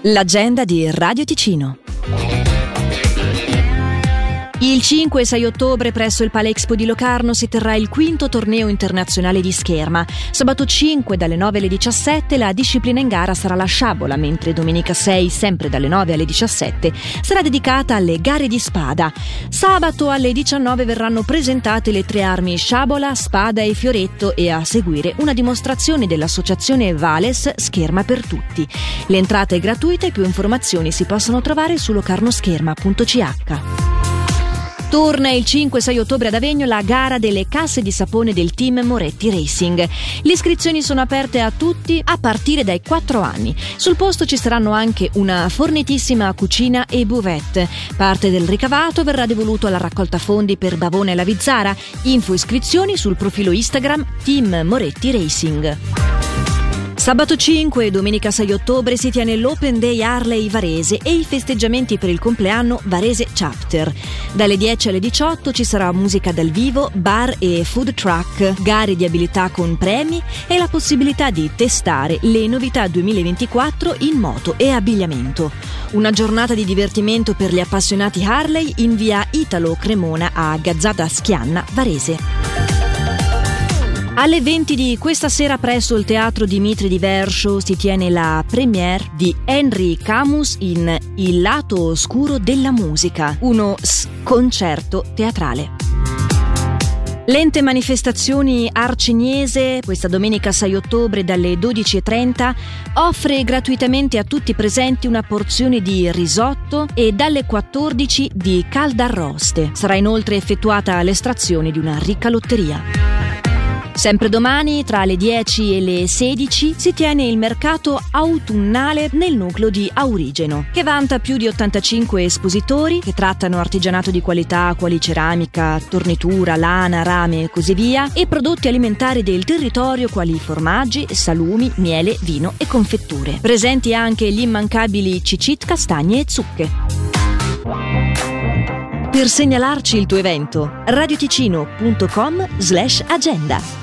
L'agenda di Radio Ticino. Il 5 e 6 ottobre presso il Palexpo di Locarno si terrà il quinto torneo internazionale di scherma. Sabato 5 dalle 9 alle 17 la disciplina in gara sarà la sciabola, mentre domenica 6 sempre dalle 9 alle 17 sarà dedicata alle gare di spada. Sabato alle 19 verranno presentate le tre armi sciabola, spada e fioretto e a seguire una dimostrazione dell'associazione Vales Scherma per Tutti. L'entrata è gratuita e più informazioni si possono trovare su locarnoscherma.ch. Torna il 5-6 ottobre ad Avegno la gara delle casse di sapone del team Moretti Racing. Le iscrizioni sono aperte a tutti a partire dai 4 anni. Sul posto ci saranno anche una fornitissima cucina e buvette. Parte del ricavato verrà devoluto alla raccolta fondi per Bavona e la Vizzara. Info e iscrizioni sul profilo Instagram Team Moretti Racing. Sabato 5 e domenica 6 ottobre si tiene l'Open Day Harley Varese e i festeggiamenti per il compleanno Varese Chapter. Dalle 10 alle 18 ci sarà musica dal vivo, bar e food truck, gare di abilità con premi e la possibilità di testare le novità 2024 in moto e abbigliamento. Una giornata di divertimento per gli appassionati Harley in via Italo Cremona a Gazzada Schianna, Varese. Alle 20 di questa sera presso il Teatro Dimitri di Verscio si tiene la premiere di Henry Camus in Il lato oscuro della musica, uno concerto teatrale. L'ente Manifestazioni Arcignese, questa domenica 6 ottobre dalle 12:30, offre gratuitamente a tutti i presenti una porzione di risotto e dalle 14 di caldarroste. Sarà inoltre effettuata l'estrazione di una ricca lotteria. Sempre domani, tra le 10 e le 16, si tiene il mercato autunnale nel nucleo di Aurigeno, che vanta più di 85 espositori che trattano artigianato di qualità quali ceramica, tornitura, lana, rame e così via, e prodotti alimentari del territorio quali formaggi, salumi, miele, vino e confetture. Presenti anche gli immancabili cicit, castagne e zucche. Per segnalarci il tuo evento, radioticino.com/agenda.